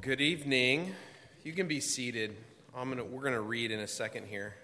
Good evening. You can be seated. We're gonna read in a second here.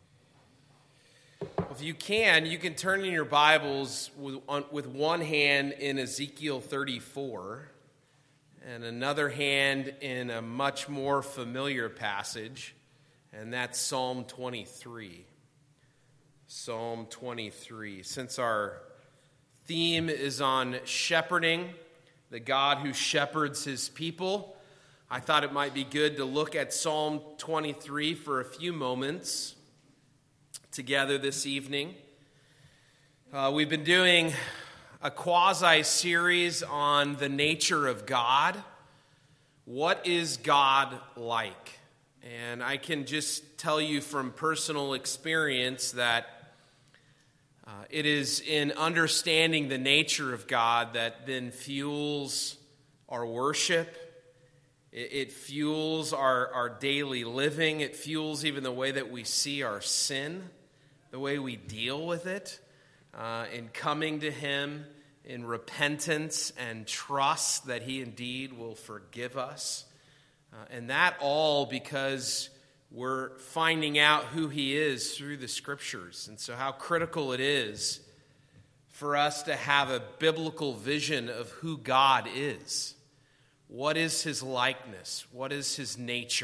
If you can turn in your Bibles with one hand in Ezekiel 34 and another hand in a much more familiar passage, and that's Psalm 23. Psalm 23. Since our theme is on shepherding, the God who shepherds his people, I thought it might be good to look at Psalm 23 for a few moments together this evening. We've been doing a quasi-series on the nature of God. What is God like? And I can just tell you from personal experience that it is in understanding the nature of God that then fuels our worship. It fuels our daily living. It fuels even the way that we see our sin, the way we deal with it, in coming to Him in repentance and trust that He indeed will forgive us. And that all because we're finding out who He is through the Scriptures. And so how critical it is for us to have a biblical vision of who God is. What is His likeness? What is His nature?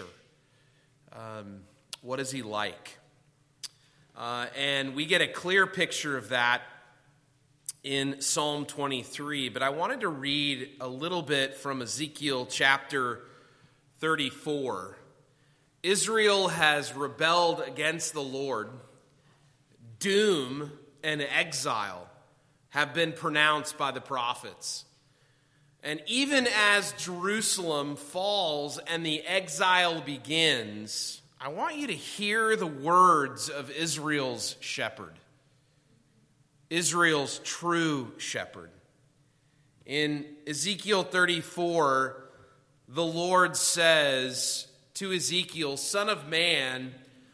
What is He like? And we get a clear picture of that in Psalm 23. But I wanted to read a little bit from Ezekiel chapter 34. Israel has rebelled against the Lord. Doom and exile have been pronounced by the prophets. And even as Jerusalem falls and the exile begins, I want you to hear the words of Israel's shepherd, Israel's true shepherd. In Ezekiel 34, the Lord says to Ezekiel, "Son of man,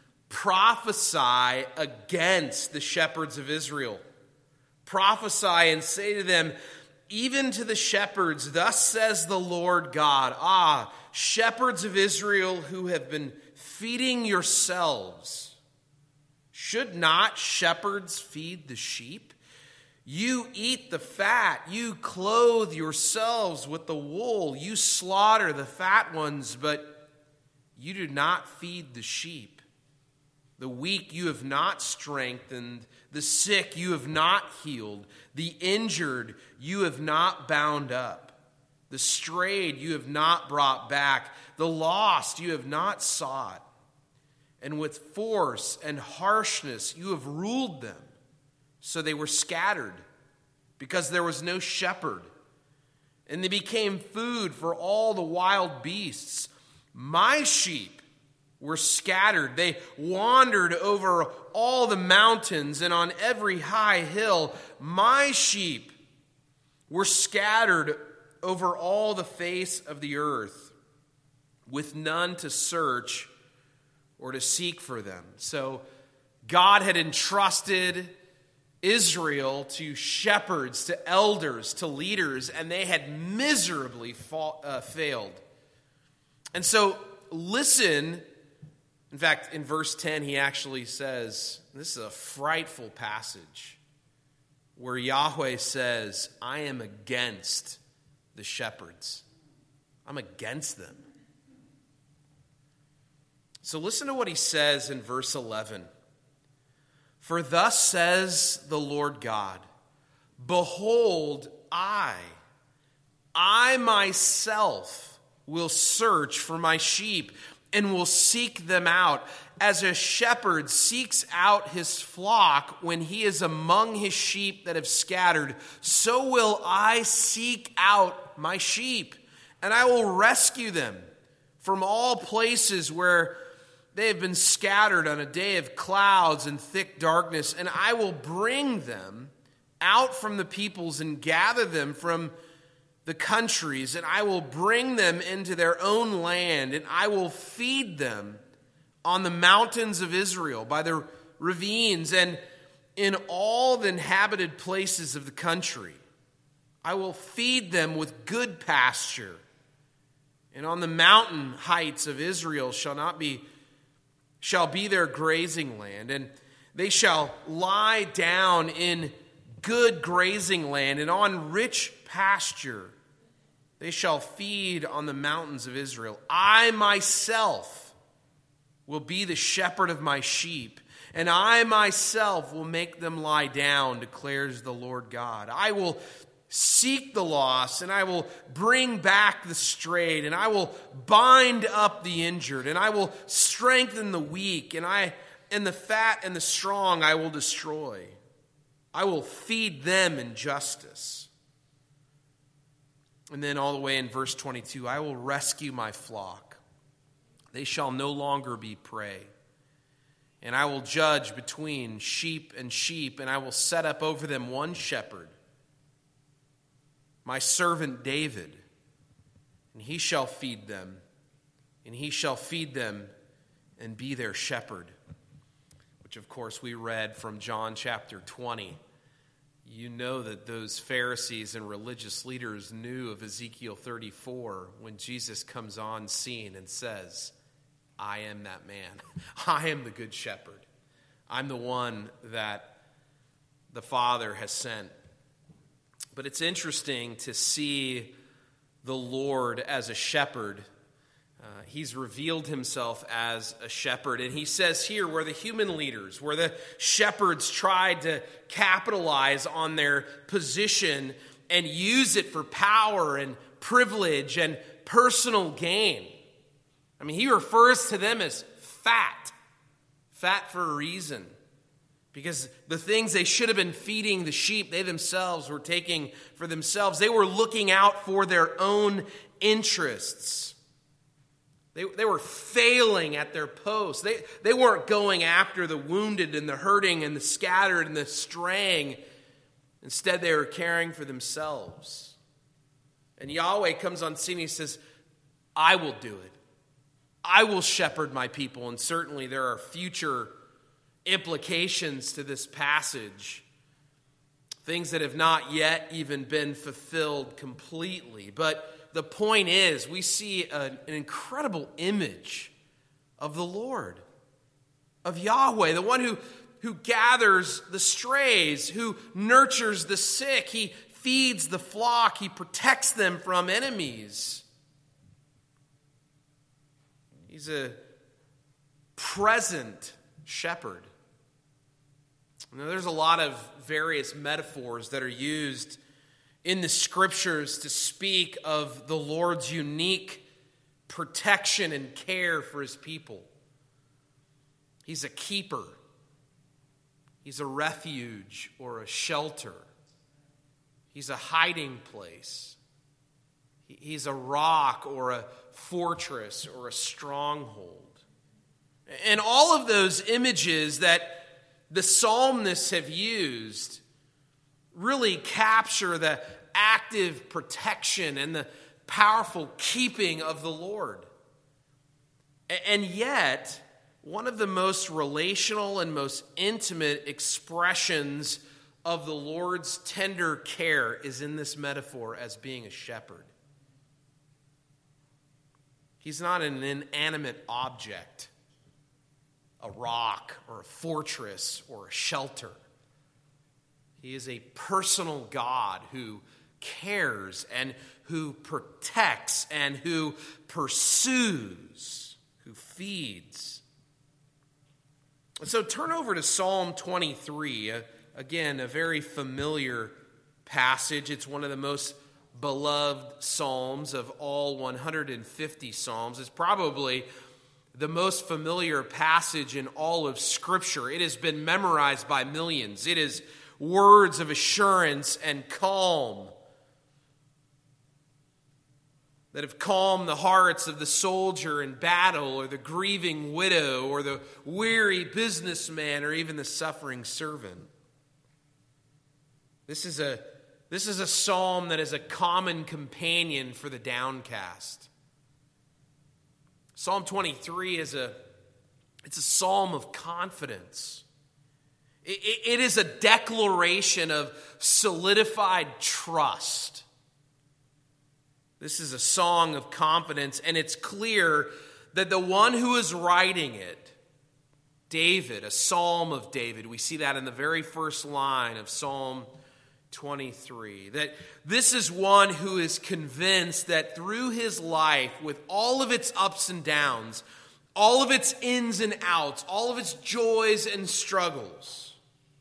prophesy against the shepherds of Israel. Prophesy and say to them, even to the shepherds, thus says the Lord God, shepherds of Israel who have been feeding yourselves, should not shepherds feed the sheep? You eat the fat, you clothe yourselves with the wool, you slaughter the fat ones, but you do not feed the sheep. The weak you have not strengthened, the sick you have not healed, the injured you have not bound up, the strayed you have not brought back, the lost you have not sought. And with force and harshness you have ruled them, so they were scattered, because there was no shepherd. And they became food for all the wild beasts. My sheep were scattered. They wandered over all the mountains and on every high hill. My sheep were scattered over all the face of the earth, with none to search or to seek for them." So God had entrusted Israel to shepherds, to elders, to leaders, and they had miserably failed. And so listen. In fact, in verse 10, he actually says, this is a frightful passage, where Yahweh says, I am against the shepherds. I'm against them. So listen to what he says in verse 11. "For thus says the Lord God, behold, I myself will search for my sheep, and will seek them out, as a shepherd seeks out his flock when he is among his sheep that have scattered. So will I seek out my sheep, and I will rescue them from all places where they have been scattered on a day of clouds and thick darkness, and I will bring them out from the peoples and gather them from the countries, and I will bring them into their own land, and I will feed them on the mountains of Israel, by the ravines, and in all the inhabited places of the country. I will feed them with good pasture, And on the mountain heights of Israel shall be their grazing land, and they shall lie down in good grazing land, and on rich pasture they shall feed on the mountains of Israel. I myself will be the shepherd of my sheep, and I myself will make them lie down, declares the Lord God. I will seek the lost, and I will bring back the strayed, and I will bind up the injured, and I will strengthen the weak, and the fat and the strong I will destroy. I will feed them in justice. And then all the way in verse 22, I will rescue my flock. They shall no longer be prey. And I will judge between sheep, and I will set up over them one shepherd, my servant David, and he shall feed them, and be their shepherd. Which, of course, we read from John chapter 20. You know that those Pharisees and religious leaders knew of Ezekiel 34 when Jesus comes on scene and says, I am that man. I am the good shepherd. I'm the one that the Father has sent. But it's interesting to see the Lord as a shepherd. He's revealed himself as a shepherd. And he says here where the human leaders, where the shepherds tried to capitalize on their position and use it for power and privilege and personal gain. I mean, he refers to them as fat for a reason. Because the things they should have been feeding the sheep, they themselves were taking for themselves. They were looking out for their own interests. They were failing at their post. They weren't going after the wounded and the hurting and the scattered and the straying. Instead, they were caring for themselves. And Yahweh comes on scene and he says, I will do it. I will shepherd my people. And certainly there are future implications to this passage. Things that have not yet even been fulfilled completely. But the point is, we see an incredible image of the Lord, of Yahweh, the one who gathers the strays, who nurtures the sick. He feeds the flock. He protects them from enemies. He's a present shepherd. Now, there's a lot of various metaphors that are used in the scriptures to speak of the Lord's unique protection and care for his people. He's a keeper. He's a refuge or a shelter. He's a hiding place. He's a rock or a fortress or a stronghold. And all of those images that the psalmists have used really capture the active protection and the powerful keeping of the Lord. And yet, one of the most relational and most intimate expressions of the Lord's tender care is in this metaphor as being a shepherd. He's not an inanimate object, a rock or a fortress or a shelter. He is a personal God who cares and who protects and who pursues, who feeds. So turn over to Psalm 23, again, a very familiar passage. It's one of the most beloved psalms of all 150 psalms. It's probably the most familiar passage in all of Scripture. It has been memorized by millions. It is words of assurance and calm that have calmed the hearts of the soldier in battle or the grieving widow or the weary businessman or even the suffering servant. This is a psalm that is a common companion for the downcast. Psalm 23 it's a psalm of confidence. It is a declaration of solidified trust. This is a song of confidence, and it's clear that the one who is writing it, David, a psalm of David, we see that in the very first line of Psalm 23, that this is one who is convinced that through his life, with all of its ups and downs, all of its ins and outs, all of its joys and struggles,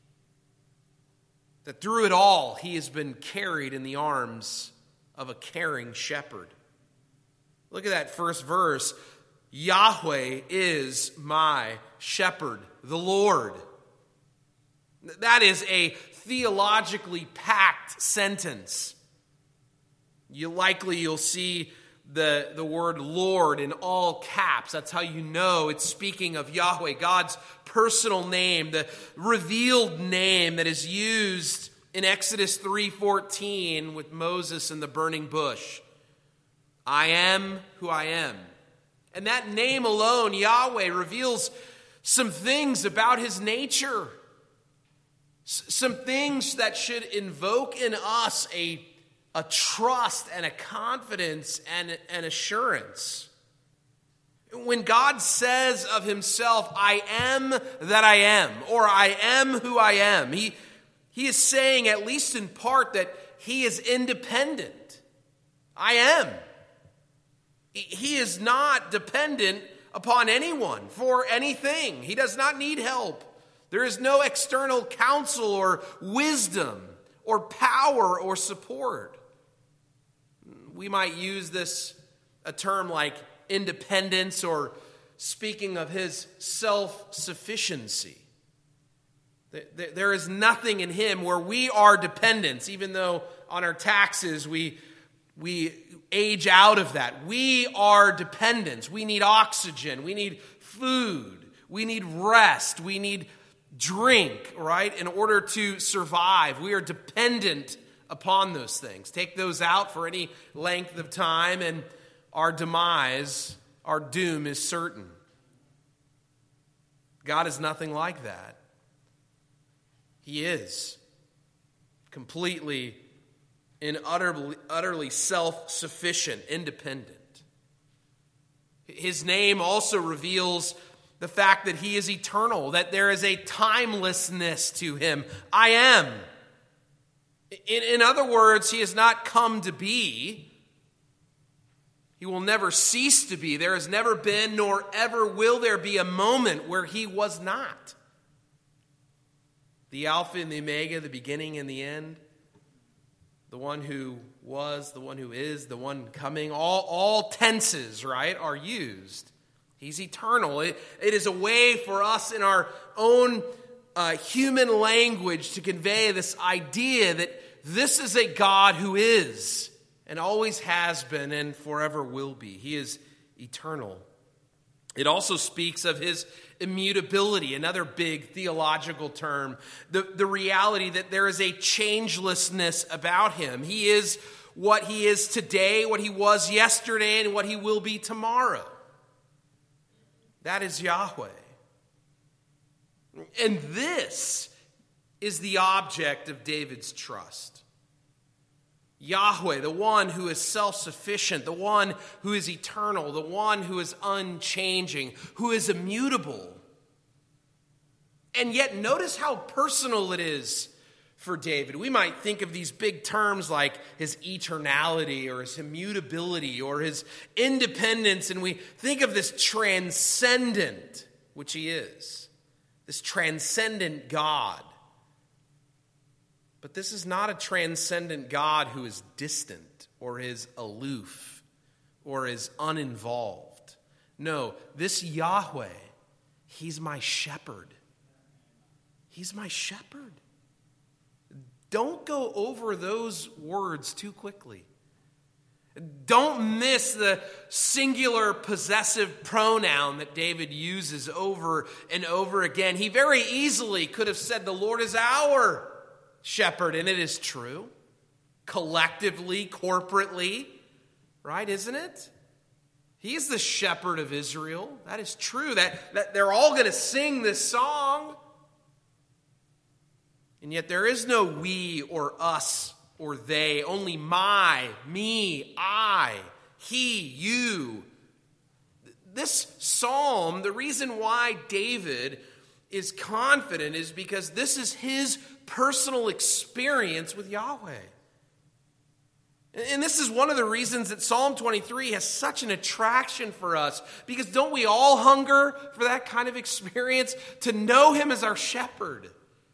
that through it all, he has been carried in the arms of a caring shepherd. Look at that first verse. Yahweh is my shepherd, the Lord. That is a theologically packed sentence. You'll see the word Lord in all caps. That's how you know it's speaking of Yahweh, God's personal name, the revealed name that is used in Exodus 3:14 with Moses in the burning bush. I am who I am. And that name alone, Yahweh, reveals some things about his nature. Some things that should invoke in us a trust and a confidence and an assurance. When God says of himself, I am that I am, or I am who I am, he is saying, at least in part, that he is independent. I am. He is not dependent upon anyone for anything. He does not need help. There is no external counsel or wisdom or power or support. We might use a term like independence, or speaking of his self-sufficiency. There is nothing in him where we are dependents, even though on our taxes we age out of that. We are dependents. We need oxygen. We need food. We need rest. We need drink, right, in order to survive. We are dependent upon those things. Take those out for any length of time, and our demise, our doom is certain. God is nothing like that. He is completely and utterly self-sufficient, independent. His name also reveals the fact that he is eternal, that there is a timelessness to him. I am. In other words, he has not come to be. He will never cease to be. There has never been, nor ever will there be, a moment where he was not. The Alpha and the Omega, the beginning and the end, the one who was, the one who is, the one coming, all tenses, right, are used. He's eternal. It is a way for us in our own human language to convey this idea that this is a God who is and always has been and forever will be. He is eternal. It also speaks of his immutability, another big theological term, the reality that there is a changelessness about him. He is what he is today, what he was yesterday, and what he will be tomorrow. That is Yahweh. And this is the object of David's trust. Yahweh, the one who is self-sufficient, the one who is eternal, the one who is unchanging, who is immutable. And yet notice how personal it is for David. We might think of these big terms like his eternality or his immutability or his independence, and we think of this transcendent, which he is, this transcendent God. But this is not a transcendent God who is distant or is aloof or is uninvolved. No, this Yahweh, he's my shepherd. He's my shepherd. Don't go over those words too quickly. Don't miss the singular possessive pronoun that David uses over and over again. He very easily could have said, the Lord is our shepherd, and it is true. Collectively, corporately, right, isn't it? He is the shepherd of Israel. That is true. That they're all going to sing this song. And yet there is no we or us or they, only my, me, I, he, you. This psalm, the reason why David is confident is because this is his personal experience with Yahweh. And this is one of the reasons that Psalm 23 has such an attraction for us, because don't we all hunger for that kind of experience? To know him as our shepherd.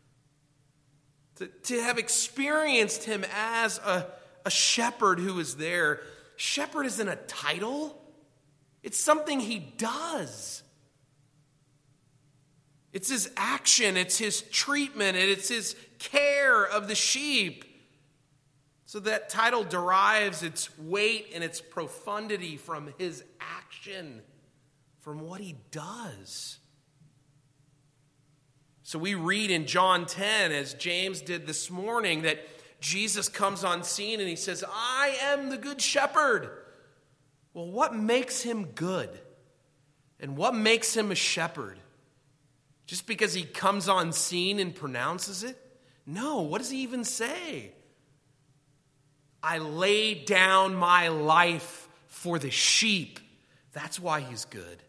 To have experienced him as a shepherd who is there. Shepherd isn't a title. It's something he does. It's his action, it's his treatment, and it's his care of the sheep. So that title derives its weight and its profundity from his action, from what he does. So we read in John 10, as James did this morning, that Jesus comes on scene and he says, I am the good shepherd. Well, what makes him good? And what makes him a shepherd? Just because he comes on scene and pronounces it? No, what does he even say? I lay down my life for the sheep. That's why he's good.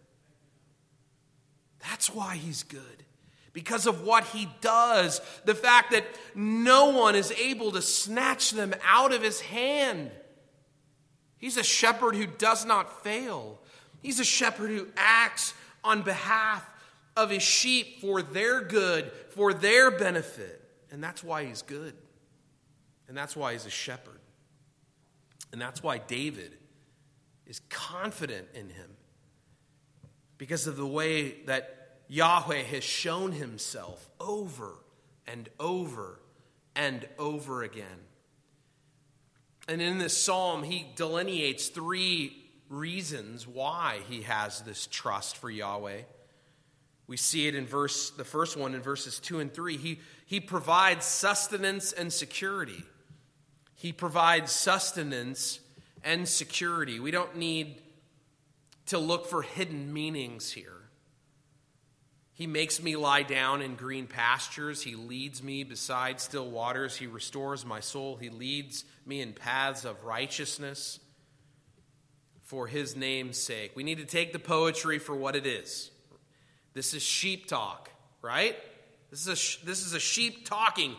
That's why he's good. Because of what he does. The fact that no one is able to snatch them out of his hand. He's a shepherd who does not fail. He's a shepherd who acts on behalf of his sheep for their good, for their benefit. And that's why he's good. And that's why he's a shepherd. And that's why David is confident in him. Because of the way that Yahweh has shown himself over and over and over again. And in this psalm, he delineates 3 reasons why he has this trust for Yahweh. We see it in the first one in verses 2 and 3. He provides sustenance and security. He provides sustenance and security. We don't need to look for hidden meanings here. He makes me lie down in green pastures. He leads me beside still waters. He restores my soul. He leads me in paths of righteousness for his name's sake. We need to take the poetry for what it is. This is sheep talk, right? This is a sheep talking.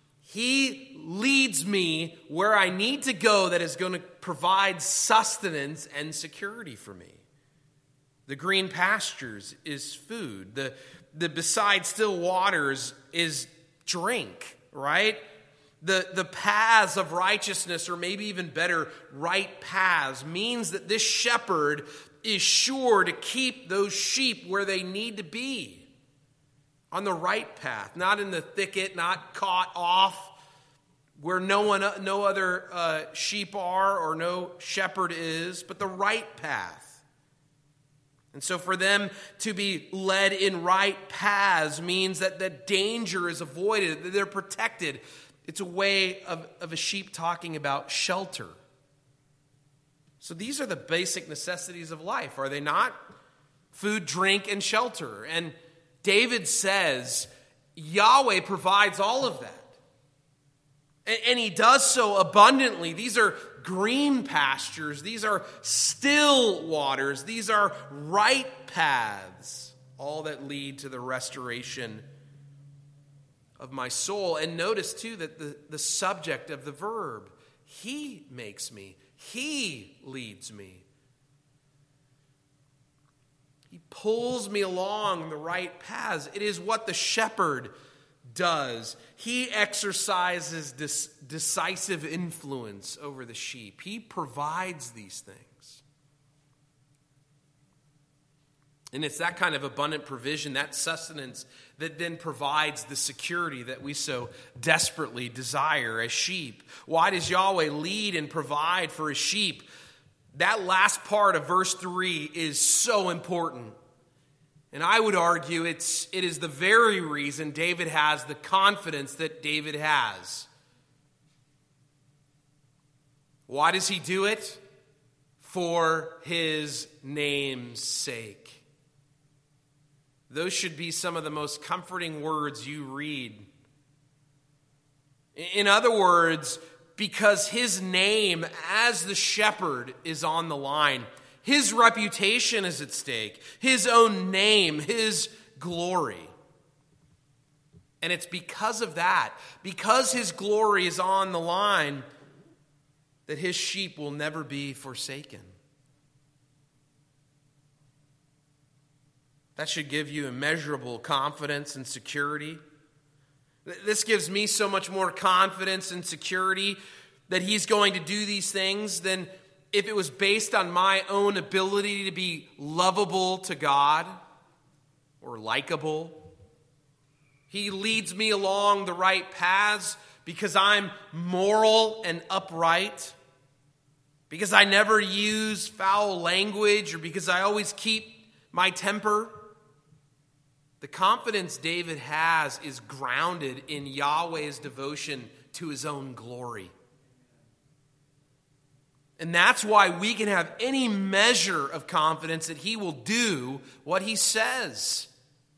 He leads me where I need to go that is going to provide sustenance and security for me. The green pastures is food. The beside still waters is drink, right? The paths of righteousness, or maybe even better, right paths, means that this shepherd is sure to keep those sheep where they need to be. On the right path, not in the thicket, not caught off where no other sheep are or no shepherd is, but the right path. And so for them to be led in right paths means that the danger is avoided, that they're protected. It's a way of a sheep talking about shelter. So these are the basic necessities of life, are they not? Food, drink, and shelter. And David says Yahweh provides all of that. And he does so abundantly. These are green pastures. These are still waters. These are right paths. All that lead to the restoration of my soul. And notice too that the subject of the verb, he makes me. He leads me. He pulls me along the right paths. It is what the shepherd does. He exercises this decisive influence over the sheep. He provides these things. And it's that kind of abundant provision, that sustenance, that then provides the security that we so desperately desire as sheep. Why does Yahweh lead and provide for his sheep? That last part of verse 3 is so important. And I would argue it is the very reason David has the confidence that David has. Why does he do it? For his name's sake. Those should be some of the most comforting words you read. In other words, because his name as the shepherd is on the line. His reputation is at stake. His own name, his glory. And it's because of that, because his glory is on the line, that his sheep will never be forsaken. That should give you immeasurable confidence and security. This gives me so much more confidence and security that he's going to do these things than if it was based on my own ability to be lovable to God or likable. He leads me along the right paths because I'm moral and upright, because I never use foul language, or because I always keep my temper. The confidence David has is grounded in Yahweh's devotion to his own glory. And that's why we can have any measure of confidence that he will do what he says.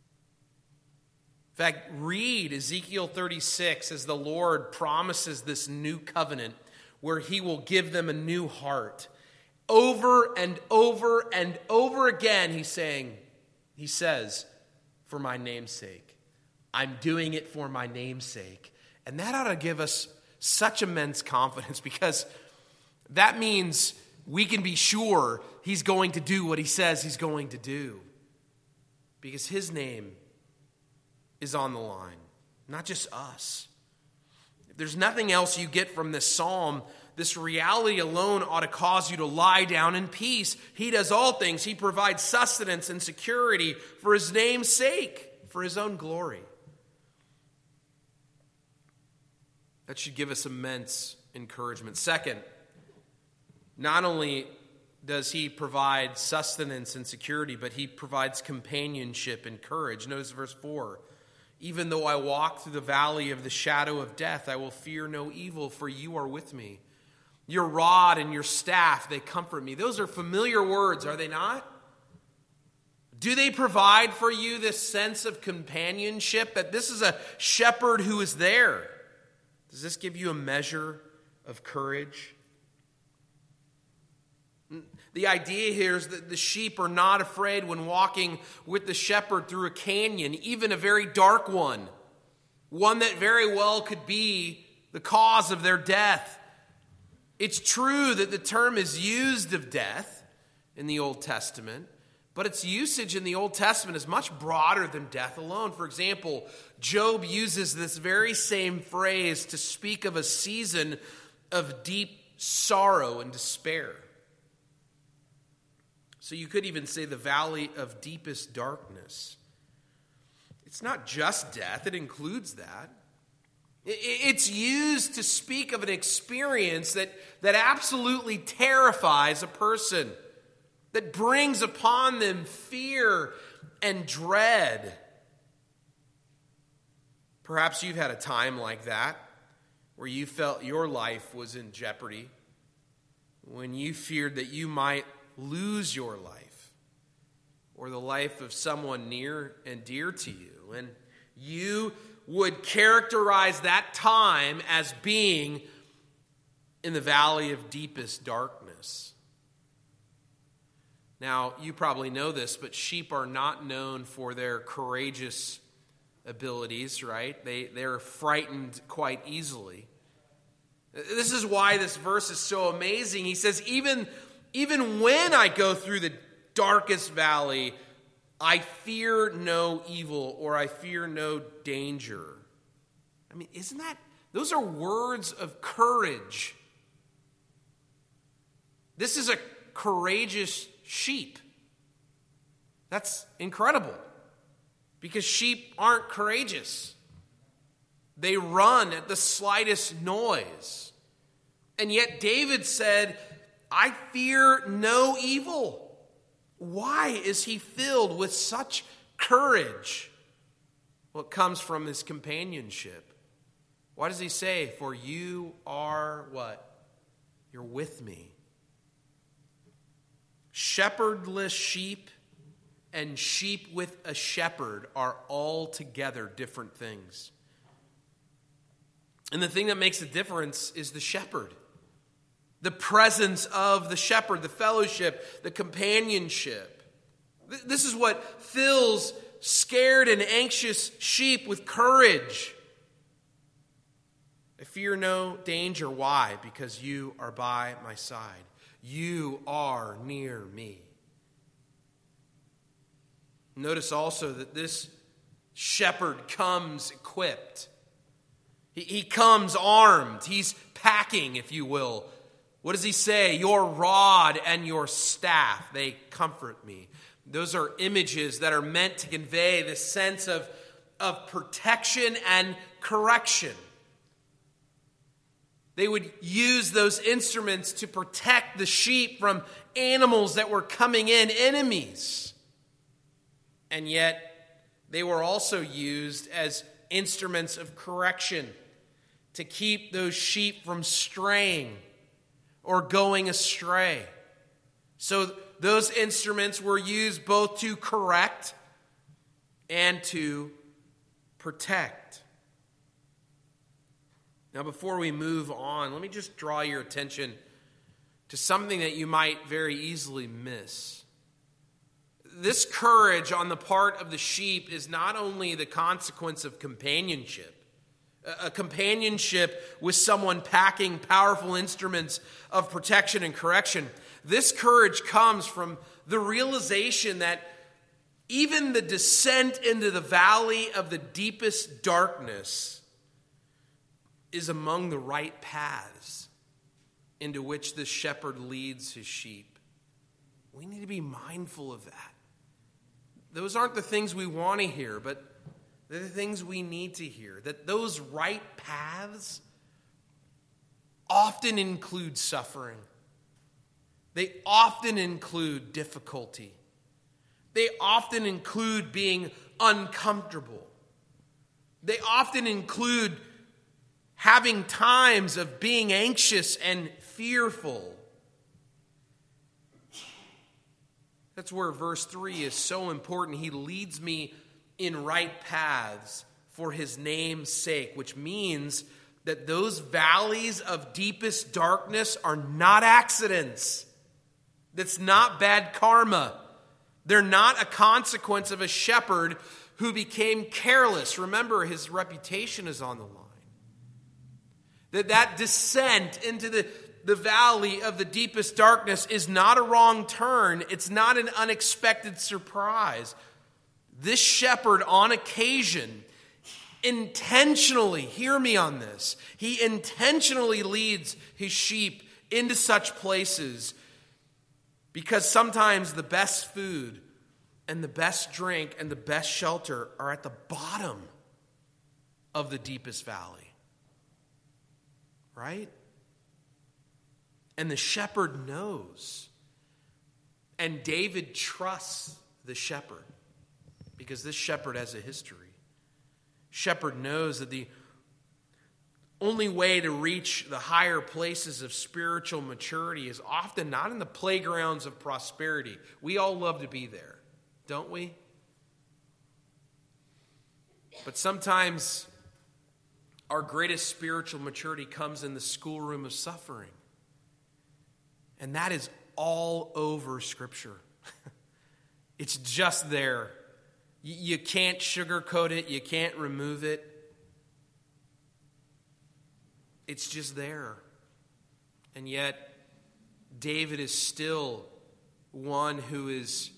In fact, read Ezekiel 36 as the Lord promises this new covenant where he will give them a new heart. Over and over and over again, he says, for my name's sake. I'm doing it for my name's sake. And that ought to give us such immense confidence, because that means we can be sure he's going to do what he says he's going to do. Because his name is on the line, not just us. If there's nothing else you get from this psalm, this reality alone ought to cause you to lie down in peace. He does all things. He provides sustenance and security for his name's sake, for his own glory. That should give us immense encouragement. Second, not only does he provide sustenance and security, but he provides companionship and courage. Notice verse 4. Even though I walk through the valley of the shadow of death, I will fear no evil, for you are with me. Your rod and your staff, they comfort me. Those are familiar words, are they not? Do they provide for you this sense of companionship, that this is a shepherd who is there? Does this give you a measure of courage? The idea here is that the sheep are not afraid when walking with the shepherd through a canyon, even a very dark one that very well could be the cause of their death. It's true that the term is used of death in the Old Testament, but its usage in the Old Testament is much broader than death alone. For example, Job uses this very same phrase to speak of a season of deep sorrow and despair. So you could even say the valley of deepest darkness. It's not just death, it includes that. It's used to speak of an experience that absolutely terrifies a person, that brings upon them fear and dread. Perhaps you've had a time like that, where you felt your life was in jeopardy, when you feared that you might lose your life or the life of someone near and dear to you. And you would characterize that time as being in the valley of deepest darkness. Now, you probably know this, but sheep are not known for their courageous abilities, right? They're frightened quite easily. This is why this verse is so amazing. He says, even when I go through the darkest valley, I fear no evil, or I fear no danger. I mean, those are words of courage. This is a courageous sheep. That's incredible, because sheep aren't courageous. They run at the slightest noise. And yet David said, I fear no evil. Why is he filled with such courage? Well, it comes from his companionship. Why does he say, for you are what? You're with me. Shepherdless sheep and sheep with a shepherd are altogether different things. And the thing that makes a difference is the shepherd. The presence of the shepherd, the fellowship, the companionship. This is what fills scared and anxious sheep with courage. I fear no danger. Why? Because you are by my side. You are near me. Notice also that this shepherd comes equipped. He comes armed. He's packing, if you will. What does he say? Your rod and your staff, they comfort me. Those are images that are meant to convey this sense of protection and correction. They would use those instruments to protect the sheep from animals that were coming in, enemies. And yet, they were also used as instruments of correction to keep those sheep from straying or going astray. So those instruments were used both to correct and to protect. Now, before we move on, let me just draw your attention to something that you might very easily miss. This courage on the part of the sheep is not only the consequence of companionship, a companionship with someone packing powerful instruments of protection and correction. This courage comes from the realization that even the descent into the valley of the deepest darkness is among the right paths into which the shepherd leads his sheep. We need to be mindful of that. Those aren't the things we want to hear, but they're the things we need to hear. That those right paths often include suffering. They often include difficulty. They often include being uncomfortable. They often include having times of being anxious and fearful. That's where verse 3 is so important. He leads me in right paths for his name's sake, which means that those valleys of deepest darkness are not accidents. That's not bad karma. They're not a consequence of a shepherd who became careless. Remember, his reputation is on the line. That descent into the valley of the deepest darkness is not a wrong turn. It's not an unexpected surprise. This shepherd, on occasion, intentionally, hear me on this, he intentionally leads his sheep into such places because sometimes the best food and the best drink and the best shelter are at the bottom of the deepest valley. Right? And the shepherd knows. And David trusts the shepherd because this shepherd has a history. Shepherd knows that the only way to reach the higher places of spiritual maturity is often not in the playgrounds of prosperity. We all love to be there, don't we? But sometimes our greatest spiritual maturity comes in the schoolroom of suffering. And that is all over Scripture. It's just there. You can't sugarcoat it. You can't remove it. It's just there. And yet, David is still one who is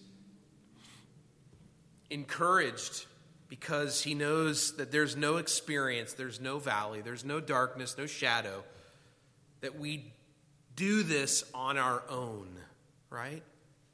encouraged because he knows that there's no experience, there's no valley, there's no darkness, no shadow, that we do this on our own, right?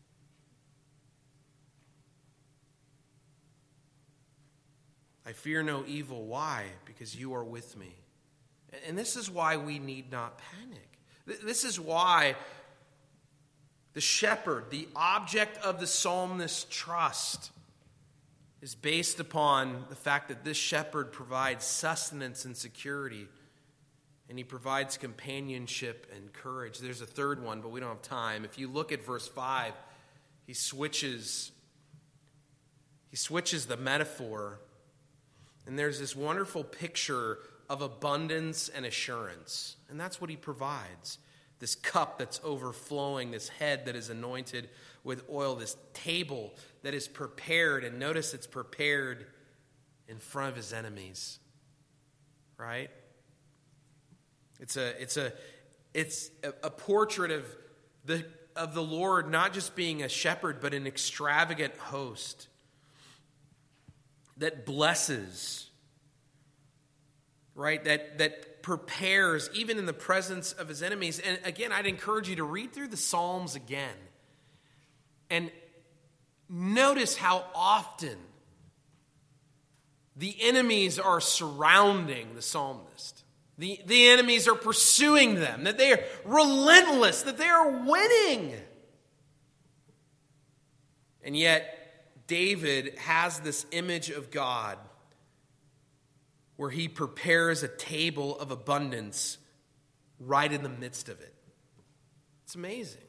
I fear no evil. Why? Because you are with me. And this is why we need not panic. This is why the shepherd, the object of the psalmist's trust, is based upon the fact that this shepherd provides sustenance and security, and he provides companionship and courage. There's a third one, but we don't have time. If you look at verse 5, he switches the metaphor, and there's this wonderful picture of abundance and assurance. And that's what he provides. This cup that's overflowing, this head that is anointed with oil, this table that is prepared. And notice it's prepared in front of his enemies. Right? It's a portrait of the Lord not just being a shepherd, but an extravagant host that blesses, right? That prepares even in the presence of his enemies. And again, I'd encourage you to read through the Psalms again and notice how often the enemies are surrounding the psalmist. The enemies are pursuing them, that they are relentless, that they are winning. And yet, David has this image of God where he prepares a table of abundance right in the midst of it. It's amazing.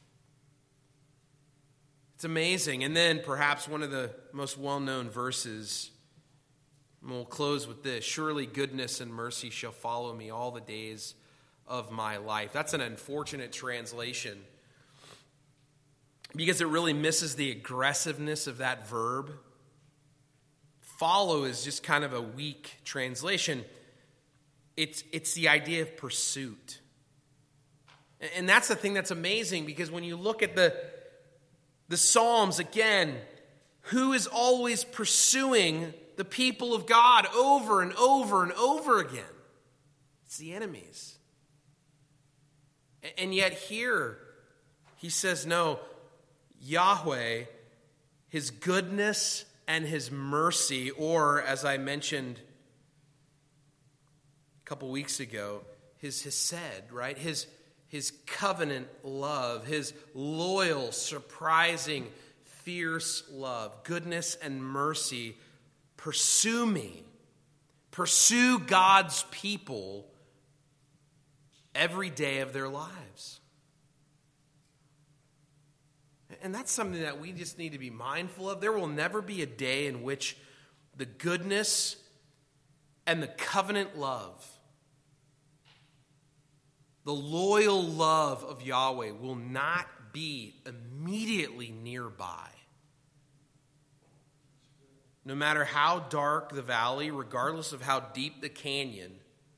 It's amazing. And then perhaps one of the most well-known verses, and we'll close with this: surely goodness and mercy shall follow me all the days of my life. That's an unfortunate translation because it really misses the aggressiveness of that verb. Follow is just kind of a weak translation. It's the idea of pursuit. And that's the thing that's amazing, because when you look at the Psalms, again, who is always pursuing the people of God over and over and over again? It's the enemies. And yet here, he says, no, Yahweh, his goodness and his mercy, or as I mentioned a couple weeks ago, his hesed, right? His covenant love, his loyal, surprising, fierce love, goodness and mercy pursue me, pursue God's people every day of their lives. And that's something that we just need to be mindful of. There will never be a day in which the goodness and the covenant love, the loyal love of Yahweh will not be immediately nearby. No matter how dark the valley, regardless of how deep the canyon,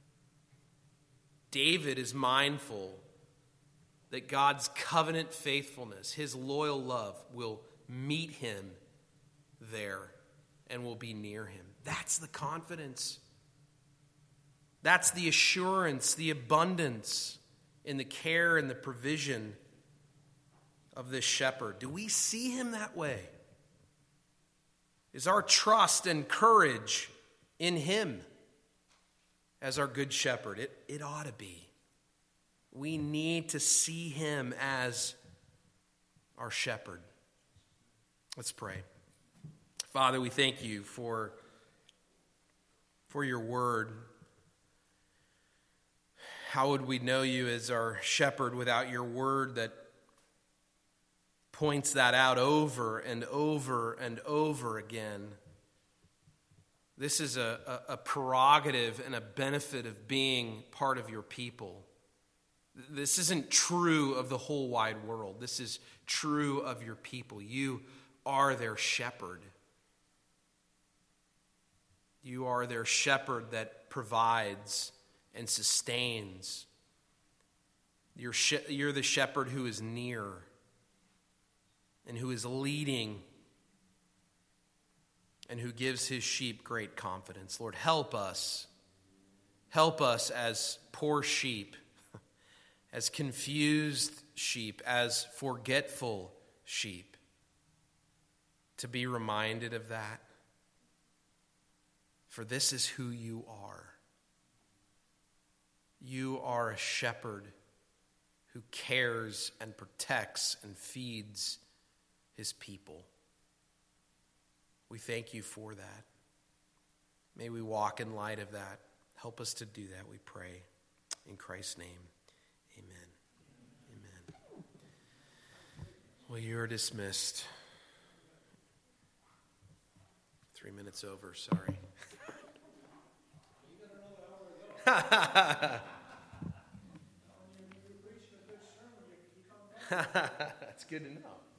David is mindful that God's covenant faithfulness, his loyal love, will meet him there and will be near him. That's the confidence. That's the assurance, the abundance in the care and the provision of this shepherd. Do we see him that way? Is our trust and courage in him as our good shepherd? It ought to be. We need to see him as our shepherd. Let's pray. Father, we thank you for your word. How would we know you as our shepherd without your word that points that out over and over and over again? This is a prerogative and a benefit of being part of your people. This isn't true of the whole wide world. This is true of your people. You are their shepherd. You are their shepherd that provides and sustains. You're the shepherd who is near and who is leading and who gives his sheep great confidence. Lord, help us. Help us as poor sheep, as confused sheep, as forgetful sheep, to be reminded of that. For this is who you are. You are a shepherd who cares and protects and feeds his people. We thank you for that. May we walk in light of that. Help us to do that, we pray. In Christ's name. Amen. Amen. Well, you're dismissed. 3 minutes over, sorry. That's good to know.